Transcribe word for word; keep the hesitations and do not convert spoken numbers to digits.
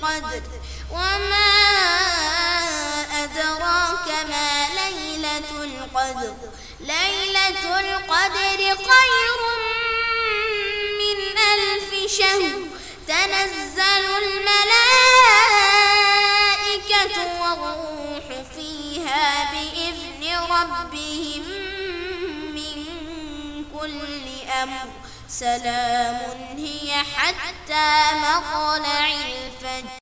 القدر وما أدراك ما ليلة القدر ليلة القدر خير من ألف شهر تنزل الملائكة والروح فيها بإذن ربهم من كل أمر سلام هي حتى مطلع الفجر.